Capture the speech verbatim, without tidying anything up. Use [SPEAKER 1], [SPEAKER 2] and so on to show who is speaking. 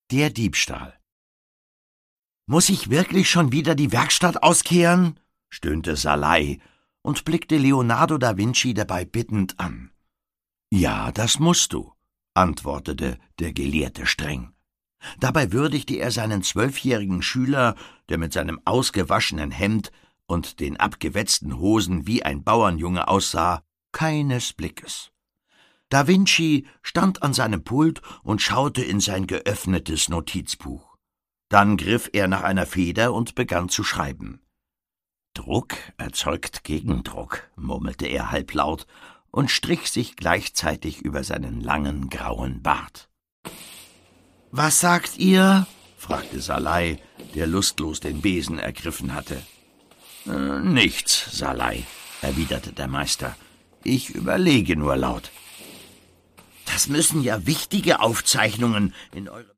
[SPEAKER 1] Der Diebstahl. »Muss ich wirklich schon wieder die Werkstatt auskehren?« stöhnte Salai und blickte Leonardo da Vinci dabei bittend an. »Ja, das musst du«, antwortete der Gelehrte streng. Dabei würdigte er seinen zwölfjährigen Schüler, der mit seinem ausgewaschenen Hemd und den abgewetzten Hosen wie ein Bauernjunge aussah, keines Blickes. Da Vinci stand an seinem Pult und schaute in sein geöffnetes Notizbuch. Dann griff er nach einer Feder und begann zu schreiben. »Druck erzeugt Gegendruck«, murmelte er halblaut und strich sich gleichzeitig über seinen langen grauen Bart. »Was sagt ihr?« fragte Salai, der lustlos den Besen ergriffen hatte. Äh, »Nichts, Salai«, erwiderte der Meister. »Ich überlege nur laut.« »Das müssen ja wichtige Aufzeichnungen in eurem